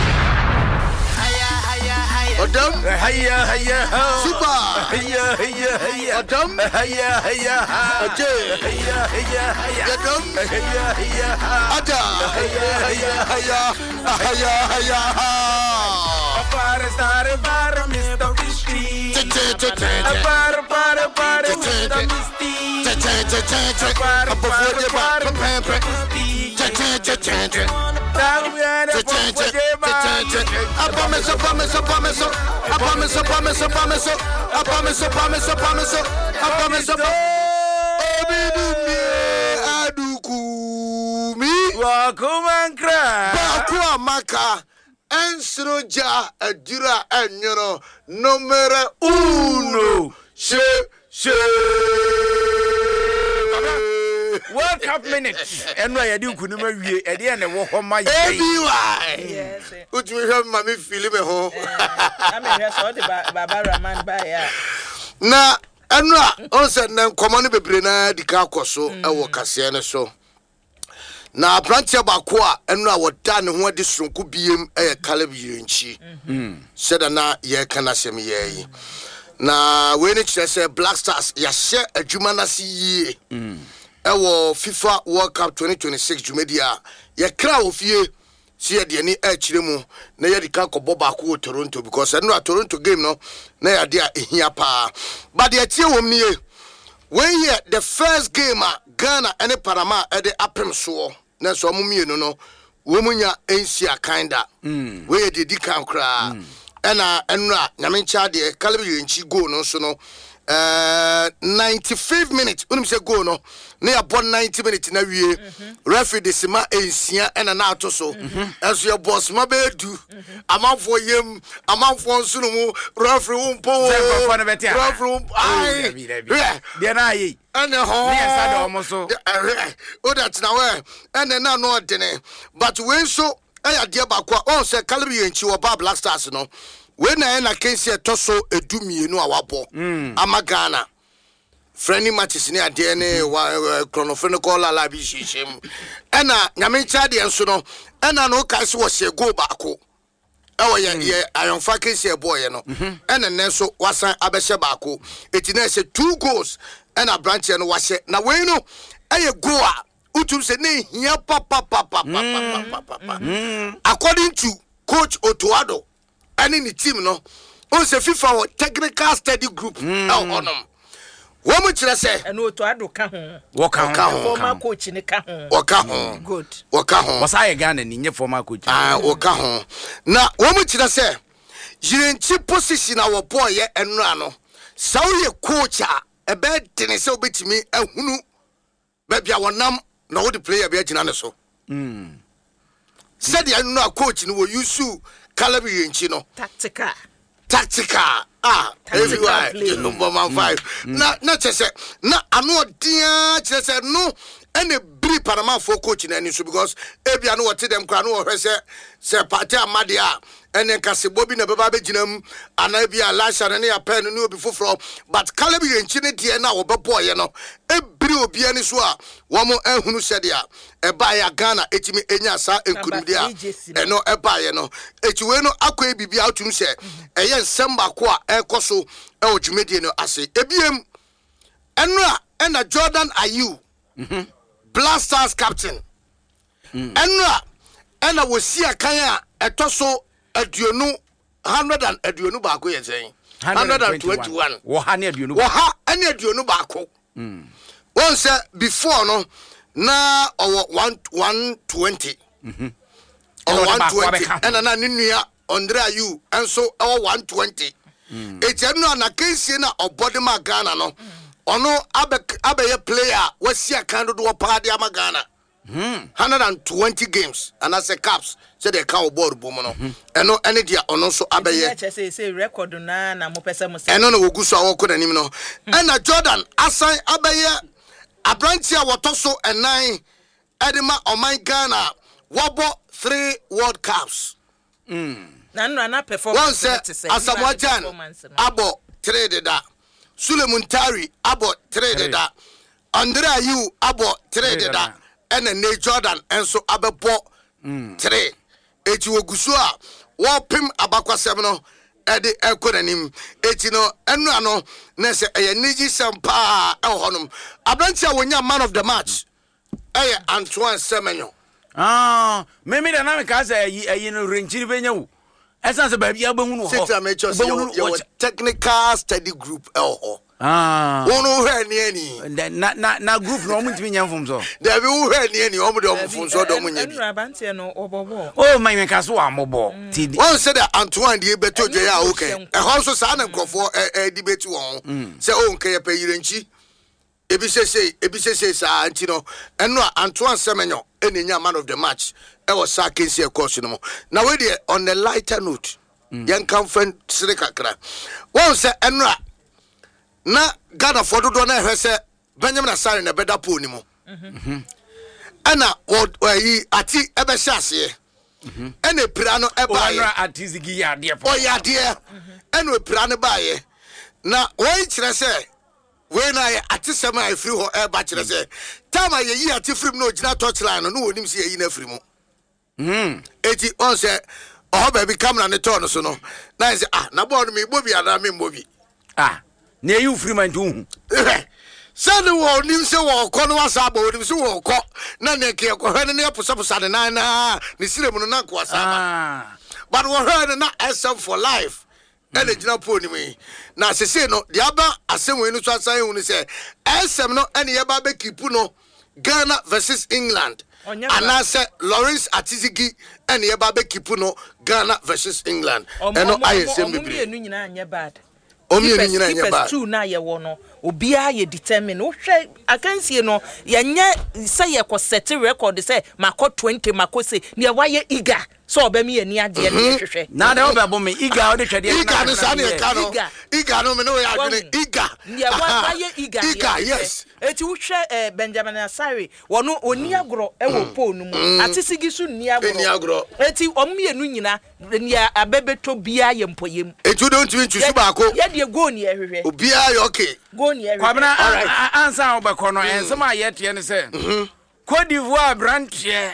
Adam hayya hayya super hayya hayya hayya Adam hayya hayya aje hayya hayya hayya Adam hayya hayya ada hayya hayya hayya hayya hayya para estar para Mister Fishy para para para Mister Misty para para para I promise, I promise, I promise, I promise, I promise, I promise, I promise, I promise, I promise, I promise, I promise. Wakumankra Wakumaka Ensroja Adira Enyoro Numero uno She She World Cup minute. And why I do couldn't marry at the end of what my yes. Would you have mommy feeling me home? I mean, that's all the Barbara man by ya. Na, and on said, no, come on, be Brena, the Carcoso, I will Cassiana so. Na Brantia Bakwa, and now what done and what this room could be a Caleb Yunchi. Said, na ye can asem ye. Na, when it says Black Stars, ya share a Jumanasi ye. Ewo FIFA World Cup twenty twenty-six Jumedia ye kra ofie see the any echiremu na ye dika kobo baako Toronto because no a Toronto game no na ya dia ehia pa but the tie wom nie when here the first game a Ghana any Panama e de apem so na so mo mienu no womunya ensia kinda mm we de dika kra ena enra nyamencha de Caleb Yenchi go no so no uh ninety-five minutes unim say go no na ya bon ninety minutes na wie referee de sima ensia ena na ato so enso your boss ma be du amanfo yem amanfo nso no mu referee umpo referee ai de na yi ene ho ne sa do mo so o that na we ene na no dene but we so eya de ba kwa on say Caleb Yenchi wo ba Black Stars no when I na case toso edumienu a wabo amagana friendly matches ni ade ne chronophrenical la bi hihim ena nyame cha de enso no ena no kai so wo se go baako ewo ye ye ayonfa case e boy no ena ne so wasan abehye baako eti na se two goals ena branch no wahye na we no eye go a utum se ne hia papa papa papa according to coach Otuado any ni team no on se FIFA or technical study group mm. el honum wo mu kire se eno Otuado ka ho wo ka ho former coach ni ka ho wo ka ho good wo ka ho was I Ghana ni nye former coach ah wo ka ho na wo mu kire se yirenchi position a wo boy ye enura no sa wo ye coach a e be tene se obetimi ahunu ba bia wonam na wo the player be agina ne so mm said ya no coach no wo use Caleb Yenchi no tactical tactical ah everywhere number five na na chese na ano dia chese no ene bri Panama for coach na ni so because ebia no what them kra no hwe se se party amade a ene kase bobi na beba beginam ana bia lasha na ya pen no obi foforo but Caleb Yenchi ne die na wo bebo ye no ebri obi ani so a wo mo ehunu sede a eba ya Ghana etimi enya sa enkunudi a eno eba ye no echiwe no akwa bibia otum se eye nsem bako a ekoso e o dwumedie no ase ebiem eno a ena Jordan Ayew mhm Black Stars captain eno a ena wosi akan a etoso aduonu one hundred and aduonu baako ye sen one hundred twenty-one wo ha ne aduonu wo ha ene aduonu baako mm won say before no na owo one twenty mhm owo one twenty ena na ninua Andre Ayew enso owo one twenty ejenu na kensie na obode ma Ghana no ono abe abe player wasi akan do paade ama Ghana one hundred twenty games and as a caps say they can board boom no eno ene dia ono so abeye say say record na na mo pese mo say eno no woguso awoko nanim no ena Jordan asan abeye abrantia wotoso enan edema oman Ghana wobo three world cups mm na no na performance say Asamoah Gyan abo three deda Suleiman Tari abo three deda Andre Ayew abo three deda ene ne Jordan enso abebo three eti woguso a wo pim abakwasem no ede ekonanim eti no enu ano na se eye niji sempa e honum abrantia wonya man of the match eye Antoine Semenyo ah me me na me ka say ayi ayi no renchiri benya wo esa se ba bia behunu ho sit am echo say your technical study group e ho ah wono hwe ne ani na na na group no mutimi nyamfom so there be hwe ne ani omo de omfom so do munye bi Rabantie no obobo oh my me ka so amobo ti won say that Antoine de beto je ya okay e ho so sa na nkofo e debate won say o nke ye pa yirenchi ebi sese ebi sese sa anti no eno Antoine Semenyo enenya man of the match e was sa kensi e course no na we dey on the lighter note yan kan friend sire kakra won say eno na Ghana for do na hwe say Benjamin Asare na beda po ni mo mhm ana wo yi ati e be hyase mhm ena epira no e ba ye ati zigi ya de po ya de ena epira no ba ye na wo kire say when I atisema I free ho e ba kire say time ye yi ati free no gina touchline no no wonim say ye yi na free mu mhm eti on say oh baby camera ne turn so no na say ah na board me bobi ada me bobi ah na you free man tu Send the world news or Conwasabo, the Zoo or Cock, Nanaki, or Henry Pusapusana, Nana, the Cinnamon Naquasa. But we're heard not as some for life. And it's not putting me. Now, say no, the other, as some when you try to say, as some no, any Ababe Kipuno, Ghana versus England. And I said Lawrence Atizigi and the Ababe Kipuno, Ghana versus England. And no, I assume me bad. Keepers two na ye wono obia ye determine wo hwe akansie no ye nye say ye ko set record say mako twenty mako say ne waye eager so obami ani ade ne hwehwe na da obabo me eager o de twede eager no sa ne ka no eager no me no ya adwene eager ne waye eager eager yes eti wo hwe Benjamin Asare wono oni agro e wo po no mu atisigi su ni agro eti omienu nyina ne abebeto bia ye mpoyem eti don't you choose baako ye go ni ehwehwe obia ye okay go ni ehwehwe kwabena ansa obekọ no ensema yete ne se Cote d'Ivoire brand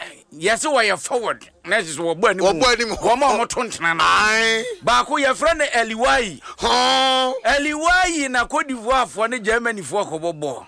yes we are forward next is wo bani wo bani wo ma mo tontena na ba ko ye frɛ ne Eliwai ho Eliwai na Cote d'Ivoire fo ne Germany fo ko bobo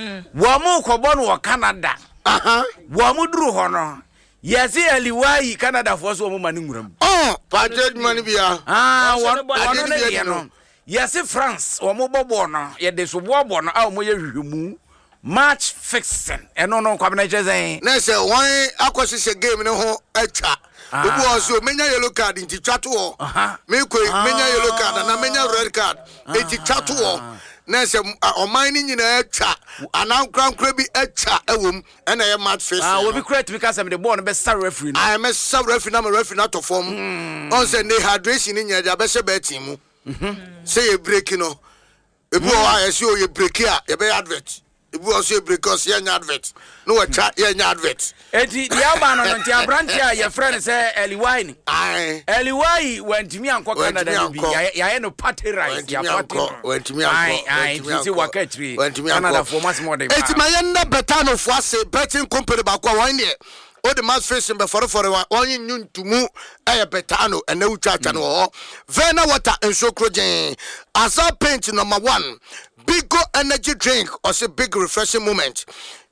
wo mo ko bo no Canada aha wo mo duru ho no yes Eliwai Canada fo so wo mo mani nguram oh pajet mani bia ah wo wo ne ye no yes France wo mo bobo no ye de so bobo no a mo ye hwehwemu match fixing eno no kwabena jeze na se won akwosise game ne ho atwa obu oso menya yellow card nti twato ho me koi menya yellow card na menya red card enti twato ho na se oman ni nyina atwa anankran kra bi atwa ewom ena ye match fixing ah we be correct because am the ball no be sar referee I am a sar referee na me referee na to form on se ne hydration ni nya ja be se be team mu say ye break no ebu o ayesi o ye break a ye be advert Ibu also because ye advert. No chat ye advert. Eti the Albano nti abrantia ye friend say Eliwai ni. Aye. Eliwai went me anko Canada bi. Ya no party rice ya party. Went me anko. Aye, aye, see what catry. Canada for much more than. Eti my na betano for say betting company ba kwa wan ye. O the match facing be for for one yin tumu e betano and no chacha no. Vena water and so crojen. Asa paint number one. Bigo energy drink or say big refreshing moment.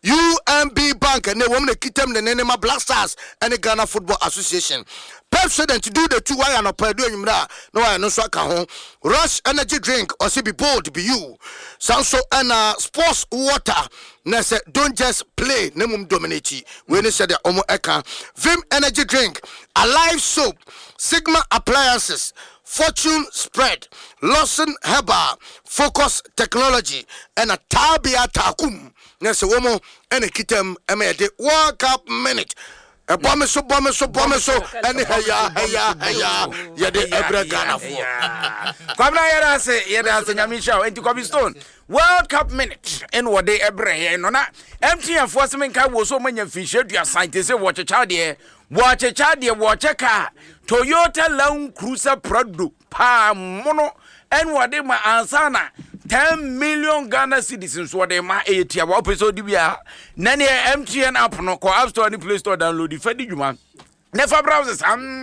U M B Bank and the woman kitem the Nenema Black Stars and the Ghana Football Association. President to do the two why and a doing that. No, I know so home. Rush energy drink or say be bold be you. Sanso and uh, sports water. Nese don't just play nemum dominate. When they said the Omo Eka. Vim energy drink. Alive soap. Sigma appliances. Fortune Spread, Lawson Herbal, Focus Technology, and a Tabia Takum. Nese womo and a kitem emede World Cup minute. A bomb so bomb so bomb so and heya heya heya yede every Ghana for. Kwabna yera se yeda se nyamisha enti Cobblestone World Cup minute en wode ebre no na M T N for semen kai wo so manya fishe dua scientist say watch chade watch chade watch car Toyota Land Cruiser Prado pa mono en wode ma ansana ten million Ghana citizens wode ma eighty wa episode bia na ne M T N app no ko App Store ni Play Store download the fedi djuma never browsers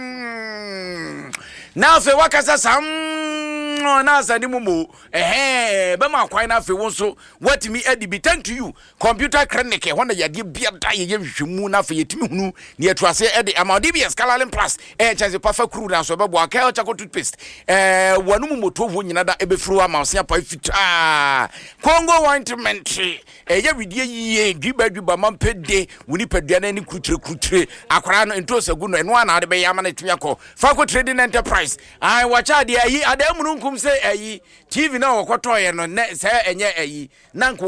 am na fe wakasa sam na sani mumu eh be ma kwan na fe wonso what me edi thank to you computer clinic when ya de bia da ye hwehwemu na fe yetimi hunu ne atuase edi amadi bia scalalin plus eh chance perfect crew na so be bo aka chako toothpaste eh wanu mu moto ho nyina da ebe furu ama so apa fita Congo ointment eh ya widie yie dwiba dwiba mampede wuni padua na ni krutre krutre akwara no ento sagu no eno na de be ya ma na timi akọ Faco Trading Enterprise ai wacha de ayi adamu nkum say ayi T V na okotoye no ne say enye ayi na